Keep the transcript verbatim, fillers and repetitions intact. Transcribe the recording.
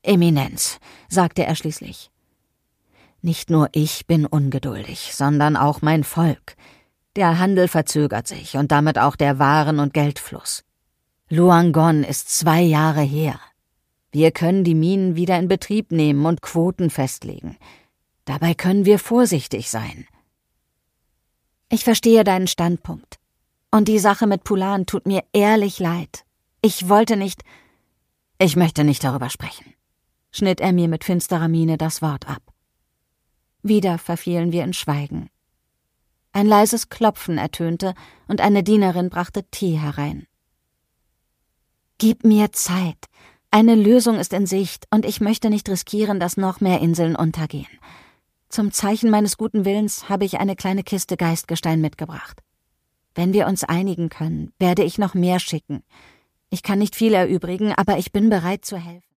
Eminenz«, sagte er schließlich. »Nicht nur ich bin ungeduldig, sondern auch mein Volk. Der Handel verzögert sich und damit auch der Waren- und Geldfluss. Luangon ist zwei Jahre her. Wir können die Minen wieder in Betrieb nehmen und Quoten festlegen. Dabei können wir vorsichtig sein.« »Ich verstehe deinen Standpunkt. Und die Sache mit Pulan tut mir ehrlich leid. Ich wollte nicht...« »Ich möchte nicht darüber sprechen«, schnitt er mir mit finsterer Miene das Wort ab. Wieder verfielen wir in Schweigen. Ein leises Klopfen ertönte und eine Dienerin brachte Tee herein. »Gib mir Zeit. Eine Lösung ist in Sicht und ich möchte nicht riskieren, dass noch mehr Inseln untergehen. Zum Zeichen meines guten Willens habe ich eine kleine Kiste Geistgestein mitgebracht. Wenn wir uns einigen können, werde ich noch mehr schicken. Ich kann nicht viel erübrigen, aber ich bin bereit zu helfen.«